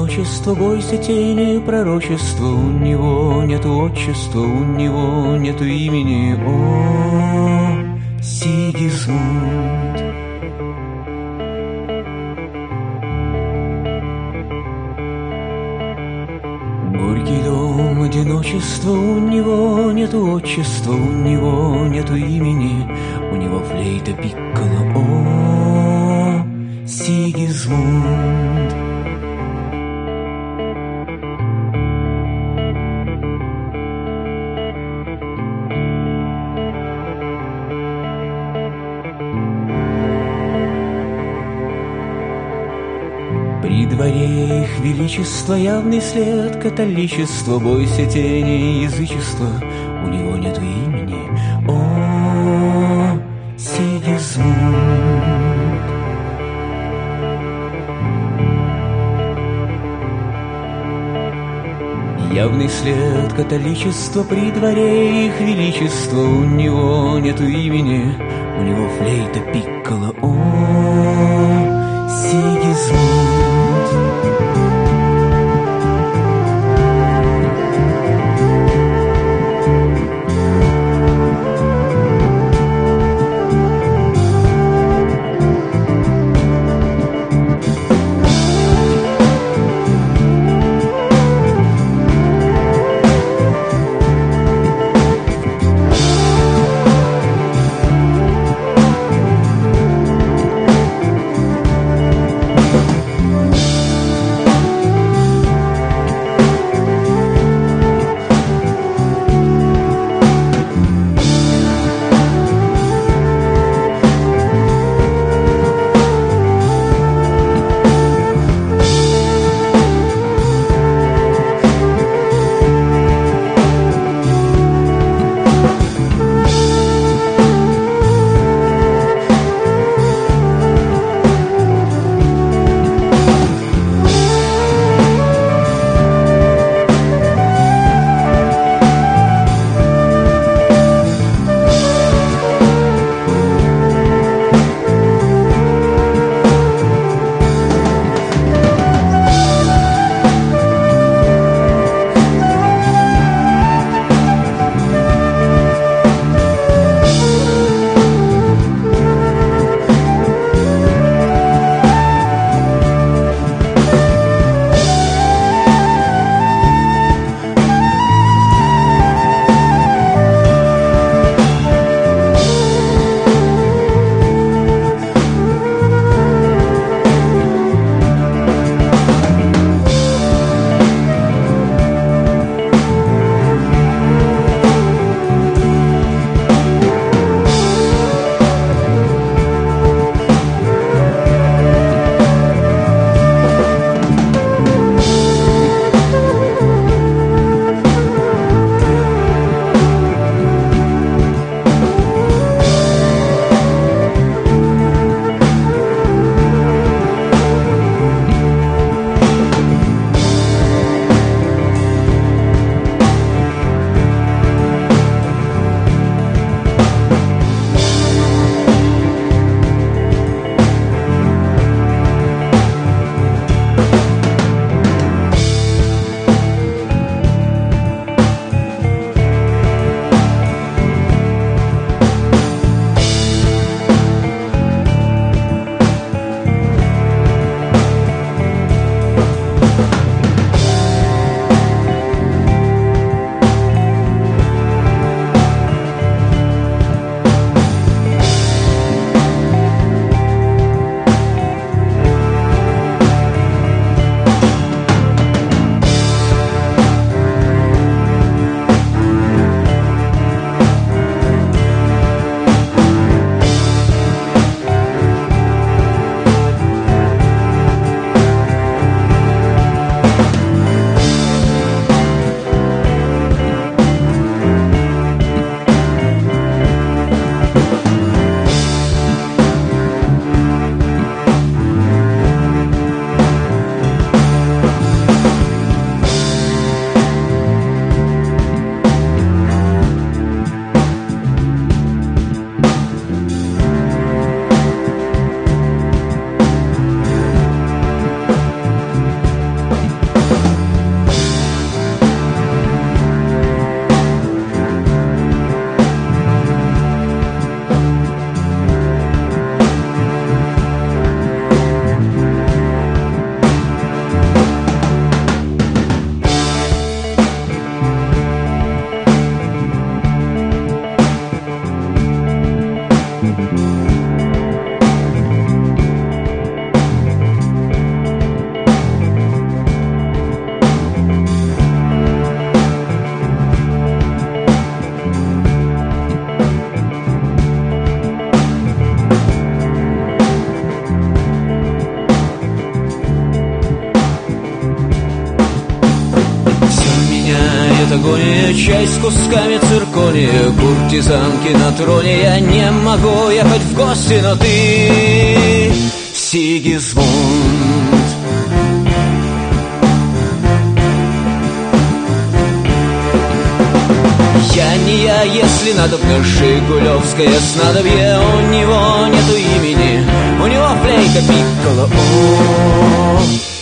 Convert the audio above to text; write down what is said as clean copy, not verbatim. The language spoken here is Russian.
одиночество, бойся тени, пророчества. У него нету отчества, у него нету имени. О, Сигизмунд. Горький дом одиночества, у него нету отчества, у него нету имени, у него флейта пикколо. О, Сигизмунд. При дворе их величества явный след католичества. Бойся тени язычества, у него нету имени. О, Сигизмунд. Явный след католичества при дворе их величества. У него нету имени, у него флейта пикколо. О, Сигизмунд. агония, чай с кусками циркония, куртизанки на троне. Я не могу ехать в гости, но ты Сигизмунд. Я не я, если надобно, жигулевское снадобье. У него нету имени, у него флейта пикколо. О,